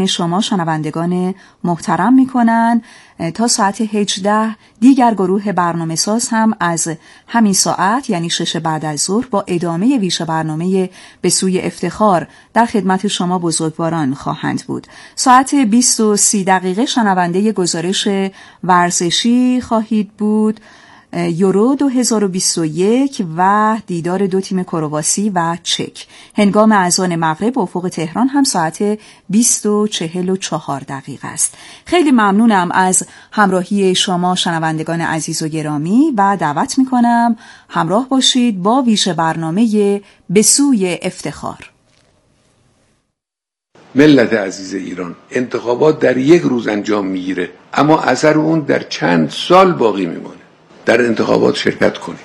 شما شنوندگان محترم میکنن. تا ساعت 18 دیگر گروه برنامه ساز هم از همین ساعت یعنی 6 بعد از ظهر با ادامه ویژه برنامه به سوی افتخار در خدمت شما بزرگواران خواهند بود. ساعت 20:30 شنونده گزارش ورزشی خواهید بود، یورو 2021 و دیدار دو تیم کرواسی و چک. هنگام اذان مغرب افق تهران هم ساعت 20:44 است. خیلی ممنونم از همراهی شما شنوندگان عزیز و گرامی و دعوت میکنم همراه باشید با ویژه برنامه به سوی افتخار. ملت عزیز ایران، انتخابات در یک روز انجام میگیره اما اثر اون در چند سال باقی میمونه. در انتخابات شرکت کنید.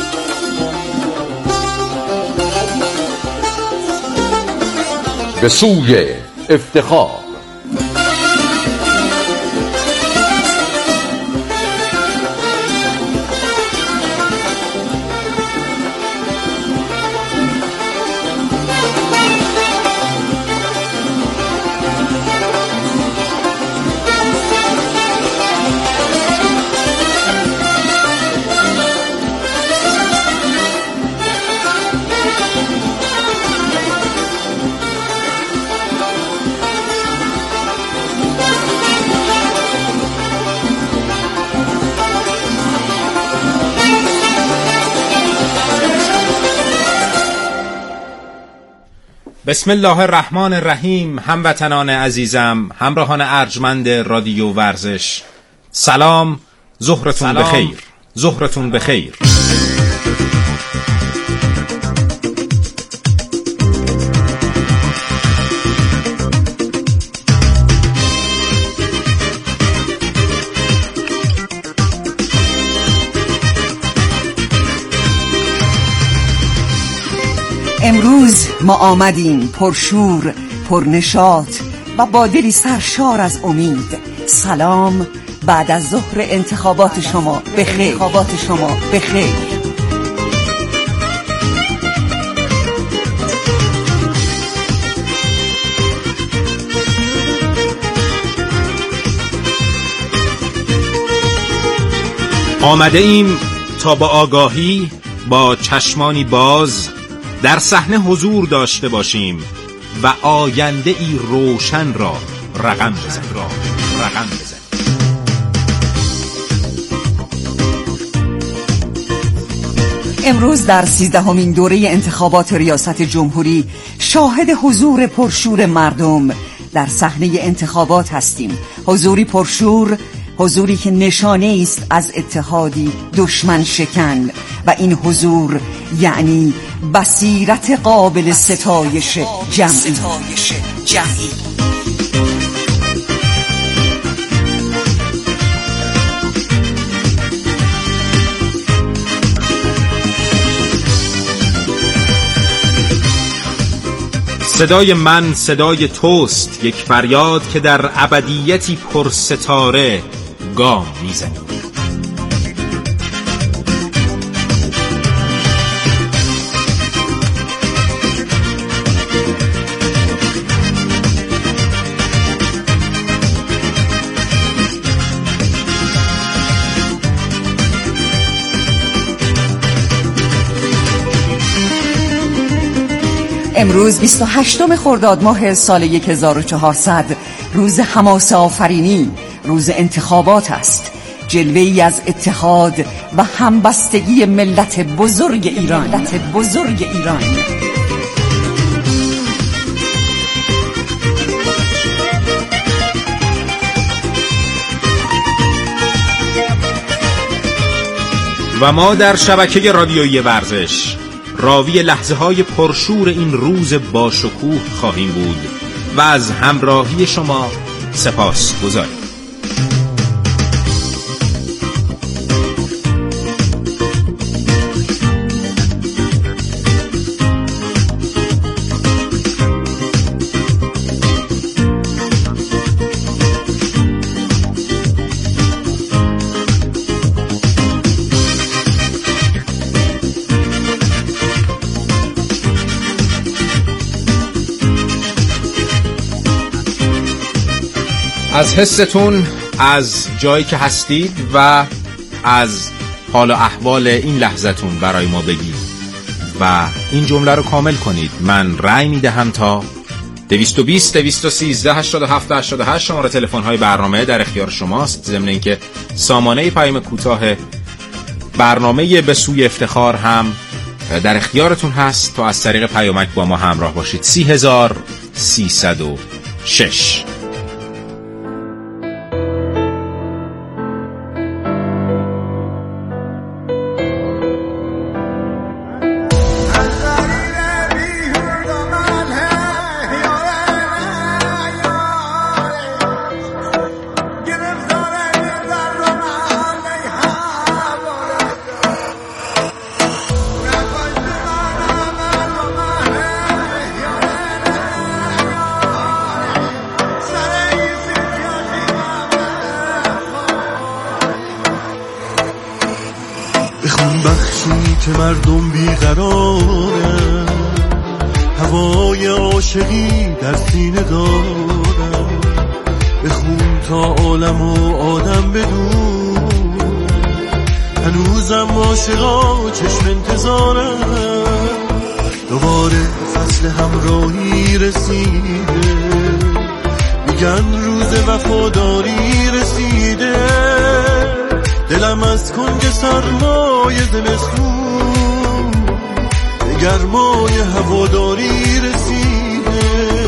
به سوی افتخار. بسم الله الرحمن الرحیم. هموطنان عزیزم، همراهان ارجمند رادیو ورزش، سلام. ظهرتون بخیر. ظهرتون بخیر. امروز ما آمدیم پرشور، پرنشاط و با دلی سرشار از امید. سلام بعد از ظهر انتخابات شما بخیر. آمده ایم تا با آگاهی، با چشمانی باز در صحنه حضور داشته باشیم و آینده ای روشن را رقم بزنیم. امروز در 13مین دوره انتخابات ریاست جمهوری شاهد حضور پرشور مردم در صحنه انتخابات هستیم. حضوری پرشور، حضوری که نشانه است از اتحادی دشمن شکن و این حضور یعنی بصیرت قابل ستایش جمعی. صدای من صدای توست، یک فریاد که در ابدیتی پر ستاره گام میزنیم. امروز 28 خرداد ماه سال 1400 روز حماسه آفرینی، روز انتخابات است. جلوه‌ای از اتحاد و همبستگی ملت بزرگ ایران. و ما در شبکه رادیویی ورزش راوی لحظه‌های پرشور این روز باشکوه خواهیم بود و از همراهی شما سپاسگزاریم. از حستون، از جایی که هستید و از حال و احوال این لحظتون برای ما بگید و این جمله رو کامل کنید: من رأی میدهم تا 220 213 87 88 شماره تلفن های برنامه در اختیار شماست. ضمن اینکه سامانه پیام کوتاه برنامه به سوی افتخار هم در اختیارتون هست تا از طریق پیامک با ما همراه باشید. 30306. که مردم بیقرارن، هوای عاشقی در سینه دارن. بخون تا عالم و آدم بدون، هنوزم عاشقا چشم انتظارن. دوباره فصل همراهی رسیده، میگن روز وفاداری رسیده. دلم از کنج سرمای زمستون به گرمای هواداری رسیده.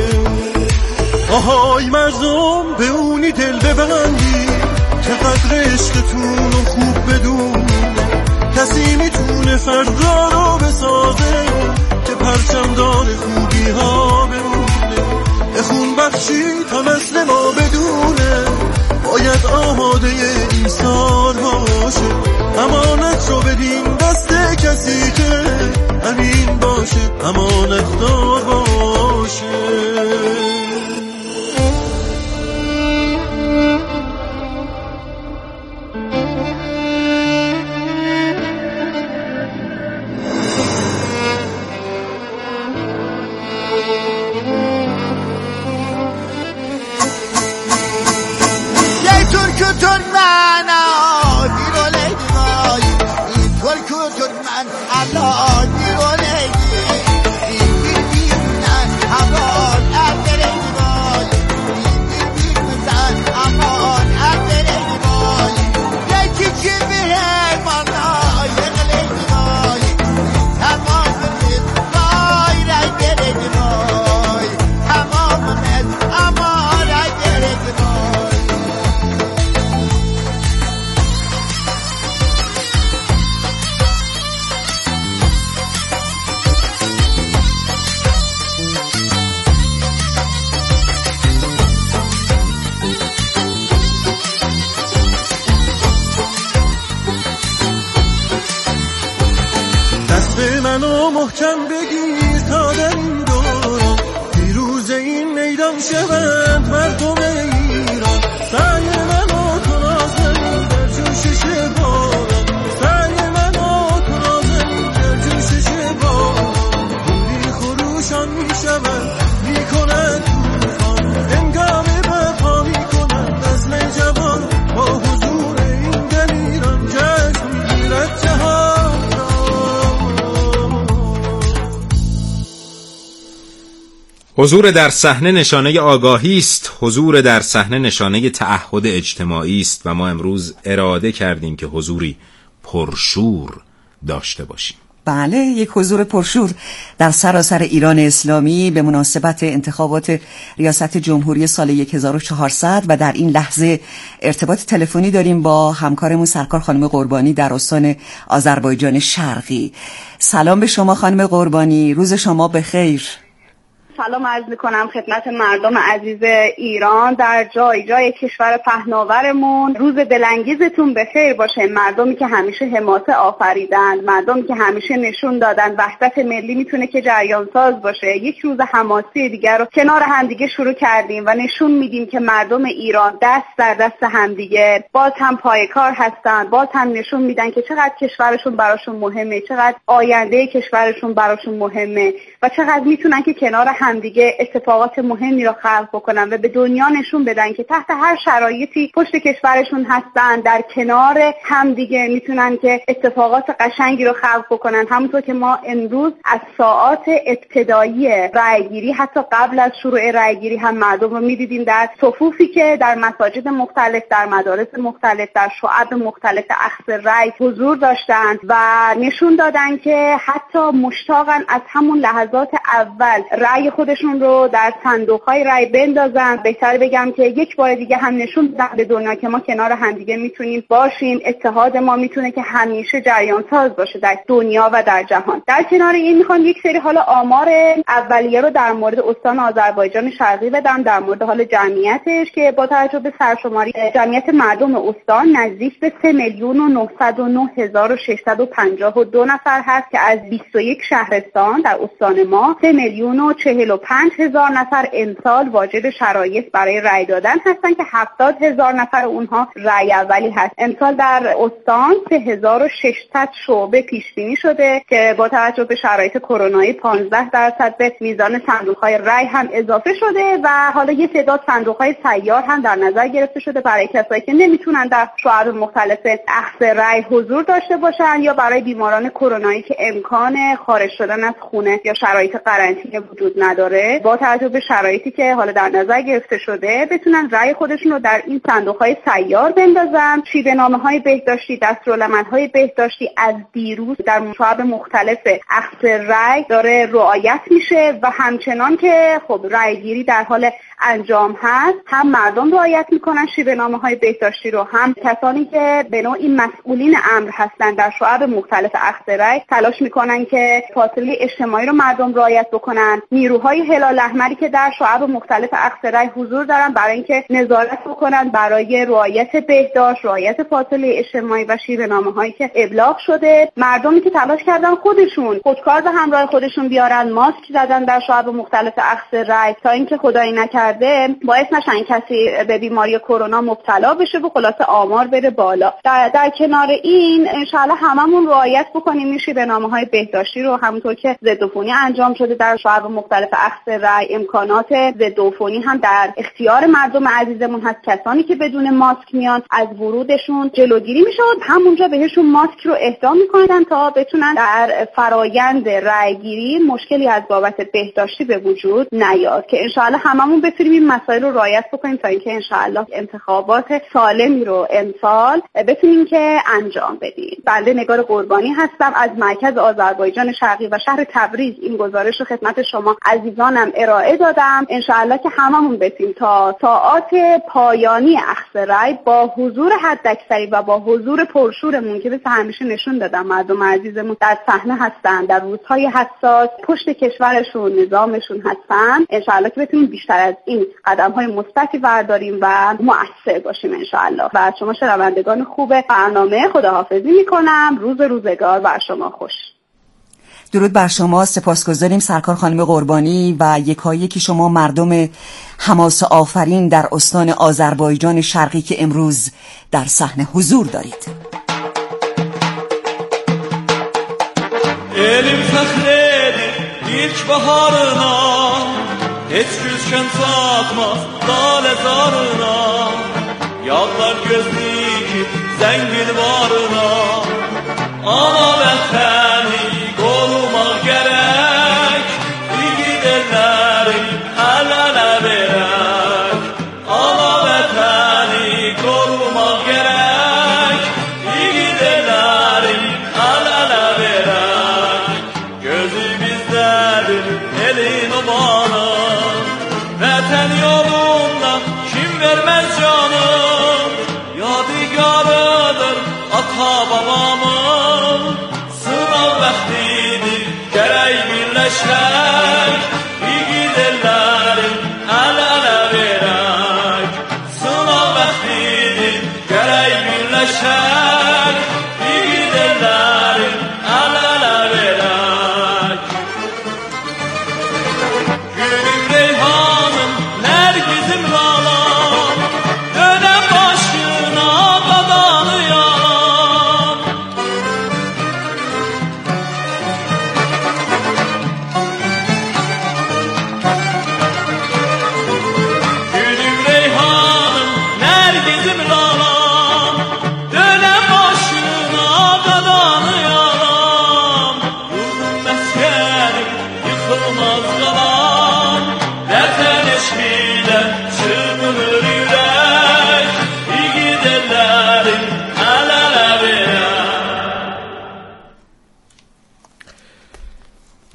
آهای مردم به اونی دل ببندی، چقدر عشقتون رو خوب بدون. کسی میتونه فردا رو بسازه که پرچم دار خوبی ها بمونه. بخون بخشی تا نسل ما بدونه، باید آماده این سال باشه. امانت رو بدین دست کسی که امین باشه، امانت دار باشه. منو محکم بگیر تا در این دوران، پیروز این میدان شوند مردم ایران. سعی منو تو نازنین در جوشش باران، سعی منو تو نازنین در جوشش باران. بولی خروشان میشوند میکنند توفان، هنگام برپا میکنند نسل جوان. با حضور این دلیران جشن میگیرد جهان. حضور در صحنه نشانه آگاهی است، حضور در صحنه نشانه تعهد اجتماعی است و ما امروز اراده کردیم که حضوری پرشور داشته باشیم. بله، یک حضور پرشور در سراسر ایران اسلامی به مناسبت انتخابات ریاست جمهوری سال 1400 و در این لحظه ارتباط تلفنی داریم با همکارمون سرکار خانم قربانی در استان آذربایجان شرقی. سلام به شما خانم قربانی، روز شما بخیر. سلام عرض میکنم خدمت مردم عزیز ایران در جای جای کشور پهناورمون. روز دلانگیزتون بخیر باشه. مردمی که همیشه حماسه آفریدند، مردمی که همیشه نشون دادن وحدت ملی میتونه که جریان ساز باشه. یک روز حماسی دیگر رو کنار همدیگه شروع کردیم و نشون میدیم که مردم ایران دست در دست همدیگه باز هم پایکار هستن، باز هم نشون میدن که چقدر کشورشون براشون مهمه، چقدر آینده کشورشون براشون مهمه و چقدر میتونن که کنار همدیگه اتفاقات مهمی رو خلق بکنن و به دنیا نشون بدن که تحت هر شرایطی پشت کشورشون هستن، در کنار همدیگه میتونن که اتفاقات قشنگی رو خلق بکنن. همونطور که ما امروز از ساعات ابتدایی رأیگیری، حتی قبل از شروع رأیگیری هم مردم رو میدیدیم در صفوفی که در مساجد مختلف، در مدارس مختلف، در شعب مختلف اخذ رأی حضور داشتند و نشون دادن که حتی مشتاقن از همون لحظات اول رأی خودشون رو در صندوق‌های رأی بندازن. بهتر بگم که یک بار دیگه هم نشون دادن به دنیا که ما کنار همدیگه میتونیم باشیم، اتحاد ما میتونه که همیشه جریان ساز باشه در دنیا و در جهان. در کنار این میخوام یک سری حالا آمار اولیه رو در مورد استان آذربایجان شرقی بدم، در مورد حال جمعیتش که با توجه به سرشماری جمعیت مردم استان نزدیک به 3,909,652 نفر هست که از 21 شهرستان در استان ما 3,045,000 نفر امسال واجد شرایط برای رأی دادن هستن که 70,000 نفر اونها رأی اولی هست. امسال در استان 3,600 شعبه پیش بینی شده که با توجه به شرایط کرونایی 15% به میزان صندوق‌های رأی هم اضافه شده و حالا یه تعداد صندوق‌های سیار هم در نظر گرفته شده برای کسایی که نمیتونن در شعب مختلف اخذ رأی حضور داشته باشن یا برای بیماران کرونایی که امکان خارج شدن از خونه یا شرایط قرنطینه وجود نداره، با توجه به شرایطی که حالا در نظر گرفته شده بتونن رأی خودشون رو در این صندوق‌های سیار بندازن. شیوه‌نامه‌های بهداشتی، دستورالعمل‌های بهداشتی از دیروز در شعب مختلف اخذ رأی داره رعایت میشه و همچنان که خب رأیگیری در حال انجام هست، هم مردم رعایت میکنن شیوه‌نامه‌های بهداشتی رو، هم کسانی که به نوعی مسئولین امر هستن در شعب مختلف اخذ رأی تلاش میکنن که فاصله اجتماعی رو مردم رعایت بکنن. نیروهای هلال احمری که در شعب مختلف اخذ رأی حضور دارن برای اینکه نظارت بکنن برای رعایت بهداشت، رعایت فاصله اجتماعی و شیوه‌نامه‌هایی که ابلاغ شده. مردمی که تلاش کردن خودشون خودکار به همراه خودشون بیارن، ماسک زدن در شعب مختلف اخذ رأی تا اینکه خدای نکرده باعث نشن کسی به بیماری کرونا مبتلا بشه و خلاصه آمار بره بالا. در کنار این انشالله هممون رعایت بکنیم این شیوه‌نامه‌های بهداشتی رو، همونطور که ضدعفونی انجام شده در شعب مختلف اخذ رأی، امکانات ضدعفونی هم در اختیار مردم عزیزمون هست. کسانی که بدون ماسک میان از ورودشون جلوگیری میشه و همونجا بهشون ماسک رو اهدا میکنن تا بتونن در فرایند رأیگیری مشکلی از بابت بهداشتی به وجود نیاد که انشالله هممون بتونیم این مسائل رو رعایت بکنیم تا اینکه انشالله انتخابات سالمی رو امسال بتونیم که انجام بدیم. بنده نگار قربانی هستم از مرکز آذربایجان شرقی و شهر تبریز. این گزارش رو خدمت شما عزیزانم ارائه دادم. انشالله که هممون بتونیم تا ساعات پایانی اخذ رأی با حضور حداکثری و با حضور پرشورمون که مثل همیشه نشون دادن مردم عزیزمون در صحنه هستن، در روزهای حساس پشت کشورشون، نظامشون هستن، انشالله که بتونیم بیشتر از این قدم‌های مثبتی برداریم و مؤثر باشیم انشالله. و از شما شنوندگان خوب برنامه خداحافظی میکنم. روز روزگار بر شما خوش. درود بر شما. سپاسگزاریم سرکار خانم قربانی و یکایکی شما مردم حماسه آفرین در استان آذربایجان شرقی که امروز در صحنه حضور دارید. Elim fəxredi ilk baharına, heç güzkən çatmaz dalə zarına, yadlar gözlükü zəngin varına, ana vətəni qorumaq gərək, igid elləri əl-ələ verək, ana vətəni qorumaq gərək, igid elləri əl-ələ verək, gözü bizdədir elin obanı, vətən yolunda kim verməz canı, yadigarıdır ata babamın, sınav bəxtidir gərək birləşək, igid ellərin əl-ələ verək, sınav bəxtidir gərək birləşək, igid ellərin əl-ələ verək. Gülüm reyhanım, nərgizim lalam, dönəm başına qadanı yalan,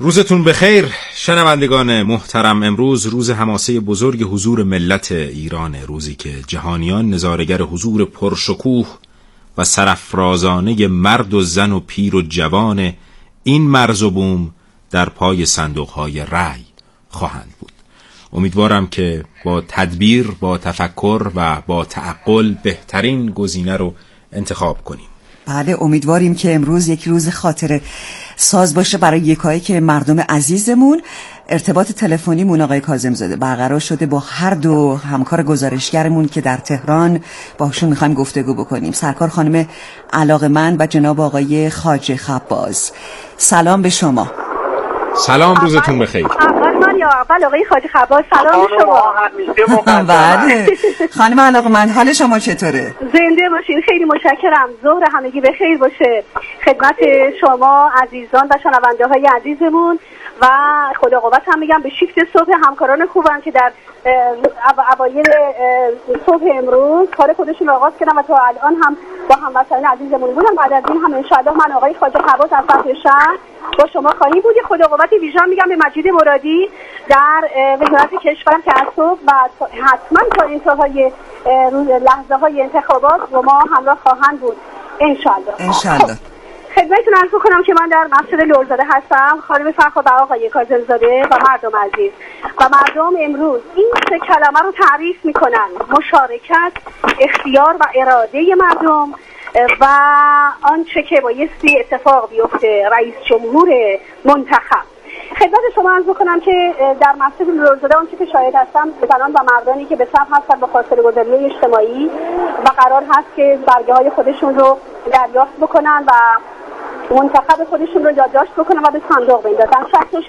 روزتون بخیر شنوندگان محترم. امروز روز حماسه بزرگ حضور ملت ایرانه، روزی که جهانیان نظارگر حضور پرشکوه و سرافرازانه مرد و زن و پیر و جوان این مرز و بوم در پای صندوق‌های رأی خواهند بود. امیدوارم که با تدبیر، با تفکر و با تعقل بهترین گزینه رو انتخاب کنیم. بله، امیدواریم که امروز یک روز خاطره ساز باشه برای یکایک مردم عزیزمون. ارتباط تلفنیمون آقای کاظم‌زاده برقرار شده با هر دو همکار گزارشگرمون که در تهران باشون میخوایم گفتگو بکنیم، سرکار خانم علاقمند و جناب آقای خواجه خباز. سلام به شما. سلام، روزتون بخیر. اول آقای خواجه خباز سلام به شما. بله خانم علاقمند، حال شما چطوره؟ زنده باشین، خیلی متشکرم. ظهر همگی بخیر باشه خدمت شما عزیزان و شنونده های عزیزمون و خدا قوت هم میگم به شیفت صبح همکاران خوبم که در اوایل صبح امروز کار خودشون آغاز کردن و تا الان هم با هموطنان عزیزمون بودن. بعد از این هم انشاءالله من آقای خواجه خباز از سطح شهر با شما خواهیم بود. خدا قوت ویژه میگم به مجید مرادی در وزارت کشورم که از صبح و حتما تا انتهای لحظه های انتخابات با ما همراه خواهند بود انشاءالله. خدمتتون عرض کنم که من در مسجد لرزاده هستم، خانم فرخ‌آقا آقای کاظم‌زاده و مردم عزیز و مردم امروز این سه کلمه رو تعریف میکنن: مشارکت، اختیار و اراده مردم و آنچه که بایستی اتفاق بیفته، رئیس جمهور منتخب. خدمت شما عرض کنم که در مسجد لرزاده آنچه که شاهد هستم زنان و مردانی که به صف هستن با فاصله گذاری اجتماعی و قرار هست که برگه های خودشون رو دریافت بکنن و منتخب خودشون رو یادداشت بکنن و به صندوق بندازن.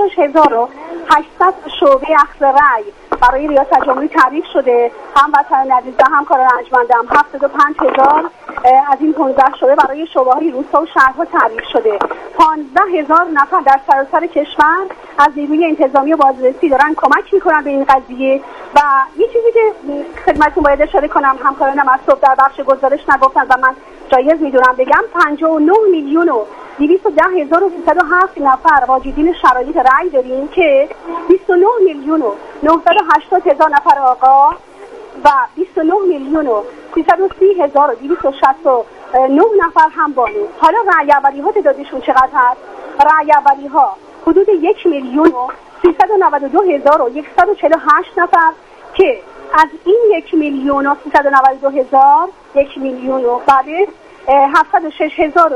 66800 شعبه اخذ رأی برای ریاست جمهوری تعریف شده. هموطنان عزیز و همکاران ارجمندم 75000 از این 15 شعبه برای شعبه‌های روستا و شهرها تعریف شده. 15000 نفر در سراسر کشور از نیروی انتظامی و بازرسی دارن کمک میکنن به این قضیه. و یه چیزی که خدمتتون باید اشاره کنم، همکارانم از صبح در بخش گزارش نگفتن و من جایز میدونم بگم، 59,210,307 نفر واجدین شرایط رأی داریم که 29,980,000 نفر آقا و 29,330,269 نفر هم بانو. حالا رأی اولی ها تعدادشون چقدر هست؟ رأی اولی ها حدود 1,392,148 نفر که از این 1,392,000 1,000,000 بعد 706,000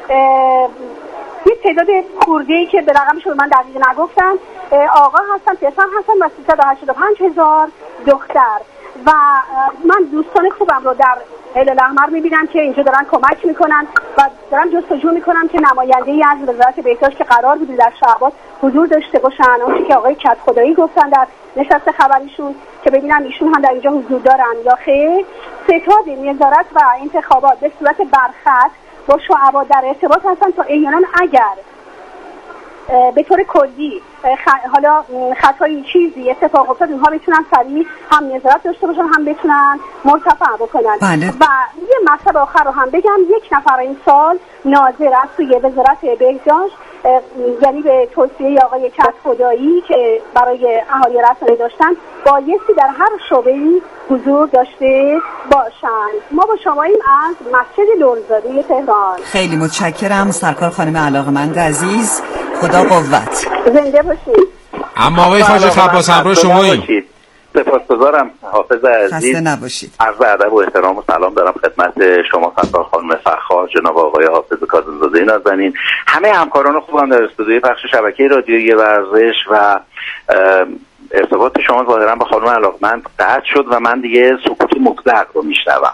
یه تعداد خورده‌ای که به رقمش من دقیق نگفتم آقا هستن، پسر هستن و 385,000 دختر. و من دوستان خوبم رو در هلال احمر میبینم که اینجا دارن کمک میکنن و دارم جستجو میکنم که نماینده‌ای از وزارت بهداشت که قرار بود در شعبات حضور داشته باشن، اون که آقای کت خدایی گفتن در نشست خبریشون که ببینم ایشون هم در اینجا حضور دارن یا خیر. ستاد نظارت و انتخابات به صورت برخط با شعبا در ارتباط هستن تا احیانا اگر به طور کلی حالا خطایی چیزی اتفاق افتاد اونها بتونن سریع هم نظارت داشته باشن هم بتونن مرتفع بکنن. بله. و یه مطلب آخر رو هم بگم، یک نفر این سال ناظر از سوی وزارت بهداشت یعنی به توصیه آقای کت خدایی که برای اهالی رسانه داشتن بایستی در هر شعبه‌ای حضور داشته باشند. ما با شماییم از مسجد لرزاده تهران. خیلی متشکرم سرکار خانم علاقمند عزیز، خدا قوت. زنده باشید. اما آقای خواجه خباز همراه شماییم. سپاسگزارم حافظ عزیز. خسته نباشید. عرض ادب و احترام و سلام دارم خدمت شما سرکار خانم فرخا، جناب آقای حافظ کاظم‌زاده نازنین، همه همکاران خوبم در استودیوی پخش شبکه رادیویی ورزش و ارتباط شما ظاهرا با خانم علاقمند قطع شد و من دیگه سکوت مطلق رو میشنوم.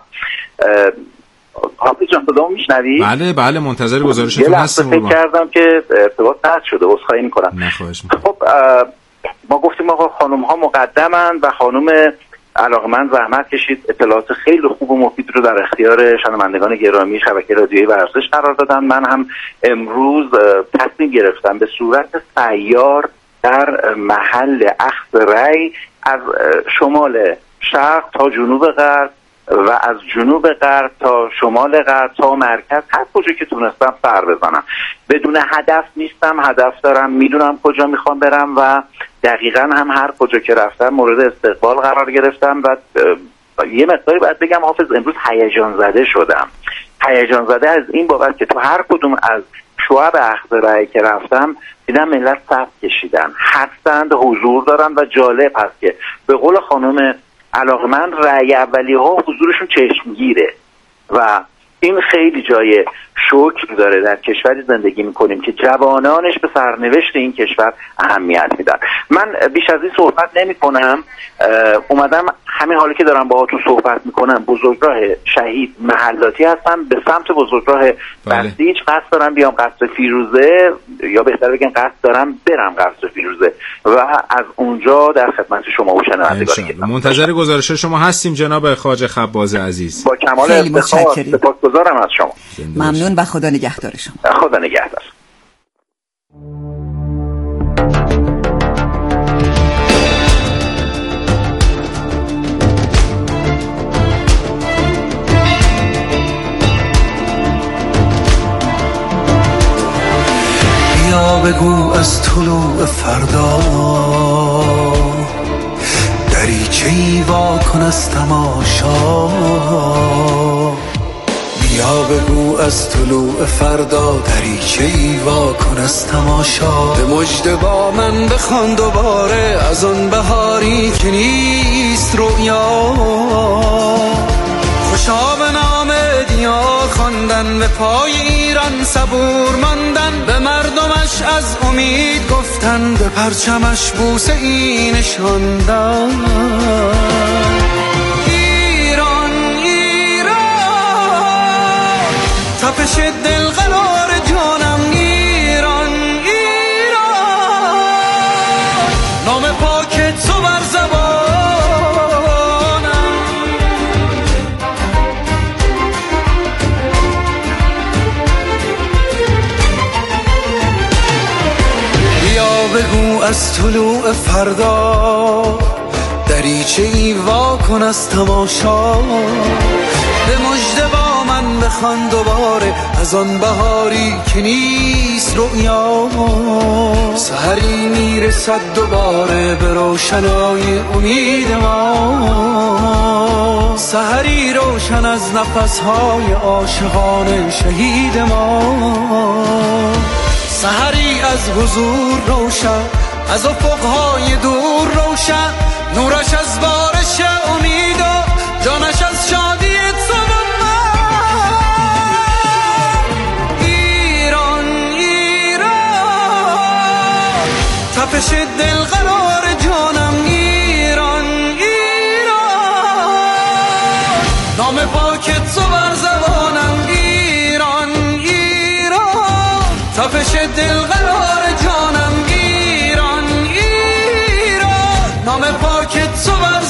حافظ جان صدامو میشنوی؟ بله بله، منتظر گزارشتون هستم. فکر کردم که ارتباط قطع شده، عذرخواهی میکنم. نخواهش میکنم. خب ما گفتیم آقا خانم ها مقدمن و خانم علاقمند زحمت کشید اطلاعات خیلی خوب و مفید رو در اختیار شنوندگان گرامی شبکه رادیویی ورزش قرار دادن. من هم امروز تصمیم گرفتم به صورت سیار در محل اخذ رأی از شمال شرق تا جنوب غرب و از جنوب غرب تا شمال غرب تا مرکز هر کجا که تونستم سر بزنم. بدون هدف نیستم، هدف دارم، میدونم کجا میخوام برم و دقیقاً هم هر کجا که رفتم مورد استقبال قرار گرفتم و یه مقداری باید بگم حافظ امروز هیجان زده شدم. هیجان زده از این بابت که تو هر کدوم از شعب اخضرایی که رفتم دیدم ملت صف کشیدن، هستند، حضور دارن و جالب هست که به قول خانم علاقمند رأی اولی ها حضورشون چشمگیره و این خیلی جای شکر داره. در کشوری زندگی میکنیم که جوانانش به سرنوشت این کشور اهمیت میدن. من بیش از این صحبت نمی کنم، اومدم همین حالی که دارم باهاتون صحبت میکنم بزرگراه شهید محلاتی هستم، به سمت بزرگراه بسیج قصد دارم بیام قصر فیروزه، یا بهتر بگم قصد دارم برم قصر فیروزه و از اونجا در خدمت شما و شنوندگان هستم. منتظر گزارش شما هستیم جناب خواجه خباز عزیز. با کمال افتخار سپاسگزارم از شما. ممنون و خدا نگهدار شما. خدا نگهدار. بیا بگو از طلوع فردا دریچه‌ای وا کن از تماشا. بیا بگو از طلوع فردا دریچه‌ای وا کن از تماشا. به مژده با من بخوان دوباره از آن بهاری که نیست رؤیا. خوشا به نام دیار خواندن، به پای ایران صبور ماندن، به مردمش از امید گفتن، به پرچمش بوسه ای نشاندن. ایران ایران تپش دل قرار جانم. ایران ایران نام پاک تو بر زبانم. بگو از طلوع فردا دریچه‌ای وا کن از تماشا. به مژده با من بخوان دوباره از آن بهاری که نیست رؤیا. سحری میرسد دوباره به روشنای امید ما، سحری روشن از نفسهای عاشقان شهید ما. سحری از حضور روشن، از افقهای دور روشن، نورش از بارش امید و جانش از شادی تو و من. ایران ایران تپش دل قرار جانم. ایران ایران نام پاک تو بر زبانم. ایران ایران تپش دل قرار جانم. ایران ایران نام پاک تو بر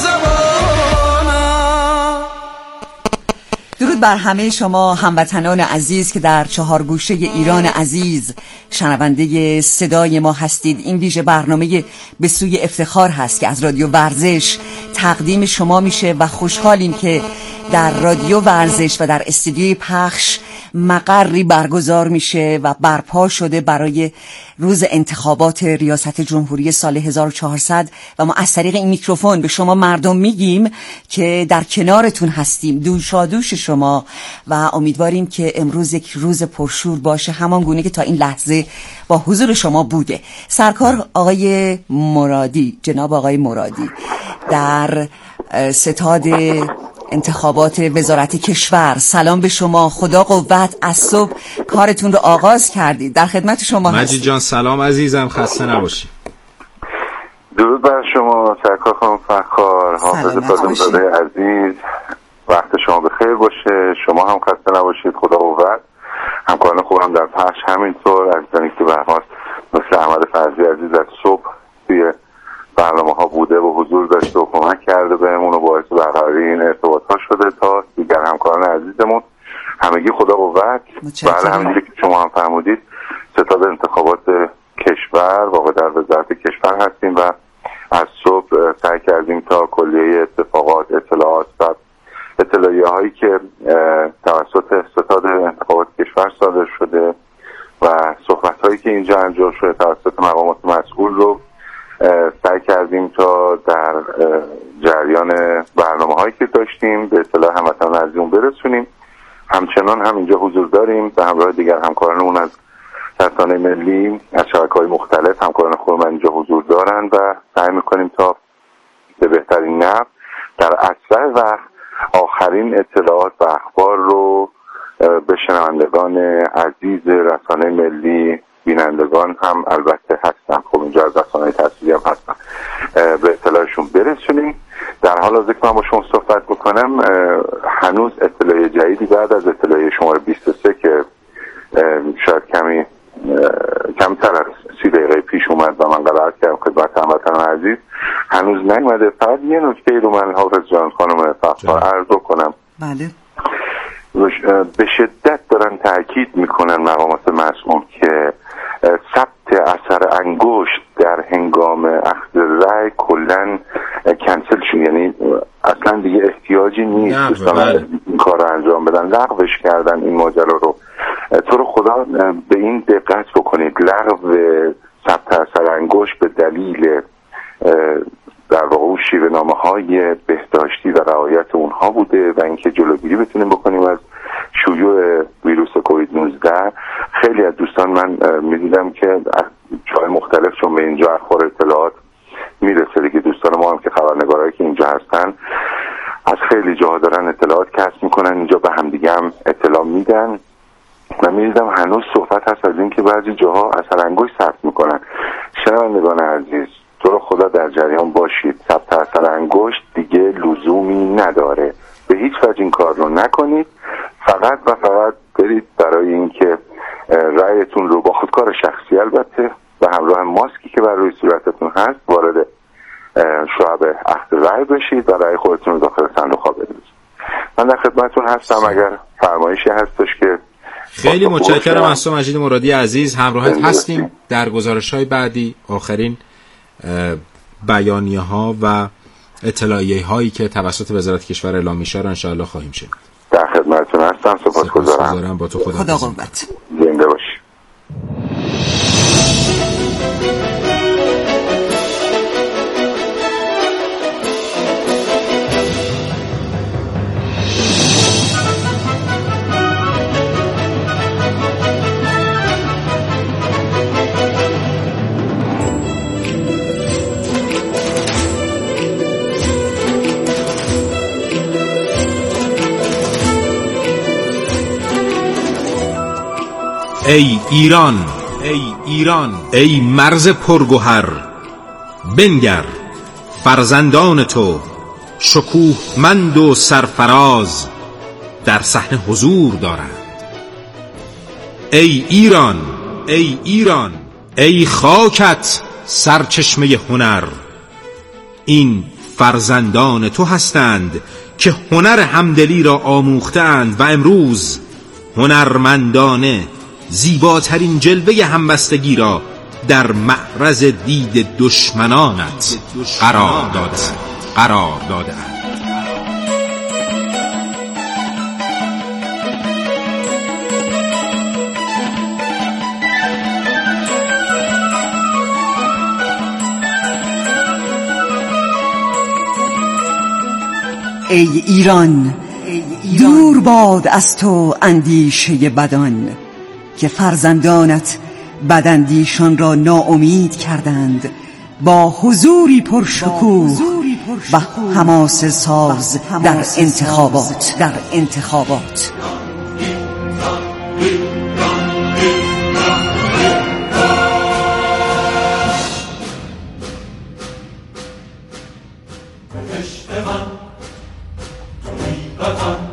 زبانم. درود بر همه شما هموطنان عزیز که در چهار گوشه ایران عزیز شنونده صدای ما هستید. این ویژه برنامه به سوی افتخار هست که از رادیو ورزش تقدیم شما میشه و خوشحالیم که در رادیو ورزش و در استودیوی پخش مقری برگزار میشه و برپا شده برای روز انتخابات ریاست جمهوری سال 1400 و ما از طریق این میکروفون به شما مردم میگیم که در کنارتون هستیم، دوشادوش شما و امیدواریم که امروز یک روز پرشور باشه، همان گونه که تا این لحظه با حضور شما بوده. سرکار آقای مرادی، جناب آقای مرادی در ستاد انتخابات وزارت کشور، سلام به شما، خدا قوت، از صبح کارتون رو آغاز کردید، در خدمت شما هستیم. مجید جان سلام عزیزم، خسته نباشید. درود بر شما سرکار خانم فخار، حافظ کاظم‌زاده عزیز، وقت شما بخیر باشه، شما هم خسته نباشید، خدا قوت. همکاران خوبم در پخش همینطور، عزیزانی که به هر حال مثل احمد فرزی عزیز از صبح توی برنامه ها بوده و حضور داشته و کمک کرده بهمون و باعث برقراری این ارتباط ها شده تا دیگر همکاران عزیزمون. همگی خدا قوت. بله همینجوری که شما هم فرمودید ستاد انتخابات کشور واقع در وزارت کشور هستیم و از صبح سعی کردیم تا کلیه اتفاقات، اطلاعات و اطلاعی ارجاع شده توسط مقامات مسئول رو سعی کردیم تا در جریان برنامه‌هایی که داشتیم به اطلاع هموطنان عزیزمون برسونیم. همچنان هم اینجا حضور داریم به همراه دیگر همکارانمون از رسانه ملی، از شبکه‌های مختلف. همکاران خودمون اینجا حضور دارن و سعی می‌کنیم تا به بهترین نحو در اسرع وقت آخرین اطلاعات و اخبار رو به شنوندگان عزیز رسانه ملی، بینندگان هم البته هستن، خب اینجا از رسانه‌های تصویری هم هستن، به اطلاعشون برسونیم. در حال حاضر که من با شما صحبت بکنم هنوز اطلاع جدیدی بعد از اطلاع شماره 23 که شاید کمتر از 30 دقیقه پیش اومد و من قرائت کردم خدمت هموطنان عزیز، هنوز نیومده. فقط یه نکته رو من حافظ جان خانم فخر عرض کنم. بله. به شدت دارن تاکید میکنن مقامات مسئول که ثبت اثر انگشت در هنگام اخذ رأی کلا کنسل شد، یعنی اصلا دیگه احتیاجی نیست دوستان این کار رو انجام بدن، لغوش کردن این ماجرا رو. تو رو خدا به این دقت بکنید، لغو ثبت اثر انگشت به دلیل در واقع شیوه‌نامه‌های بهداشتی و رعایت اونها بوده و اینکه جلوگیری بتونیم بکنیم از شیوع ویروس کووید 19. خیلی از دوستان من می‌دیدم که جای مختلف چون به اینجا اخبار اطلاعات میرسه دیگه، دوستان ما هم که خبرنگارایی که اینجا هستن از خیلی جاها دارن اطلاعات کسب میکنن، اینجا به هم دیگه هم اطلاع میدن و می‌دیدم هنوز صحبت هست از این که بعضی جاها اثر انگشت ثبت میکنن. شنوندگان عزیز تو رو خدا در جریان باشید، ثبت اثر انگشت دیگه لزومی نداره، به هیچ وجه این کار رو نکنید. فقط و فقط برید برای اینکه رأیتون رو با خودکار شخصی البته و همراه ماسکی که بر روی صورتتون هست وارد شعب عهد رأی بشید و رأی خودتون رو داخل صندوق‌ها بریزید. من در خدمتتون هستم اگر فرمایشی هستش که خیلی متشکرم از تو مجید مرادی عزیز. همراهت هستیم در گزارش‌های بعدی. آخرین بیانیه‌ها و اطلاعیه‌هایی که توسط وزارت کشور اعلام میشه رو ان شاء الله خواهیم شنید. در خدمتتون هستم. سپاسگزارم. با تو خدا قوت. زنده باشی. ای ایران، ای ایران، ای مرز پرگوهر، بنگر فرزندان تو شکوهمند و سرفراز در صحنه حضور دارند. ای ایران، ای ایران، ای خاکت سرچشمه هنر، این فرزندان تو هستند که هنر همدلی را آموختند و امروز هنرمندانه زیباترین جلوه همبستگی را در معرض دید دشمنانت قرار دادند. ای ایران، دور باد از تو اندیشه بدان که فرزندانت بداندیشان را ناامید کردند با حضوری پرشکوه و حماسه ساز در انتخابات. بهشت من توی وطن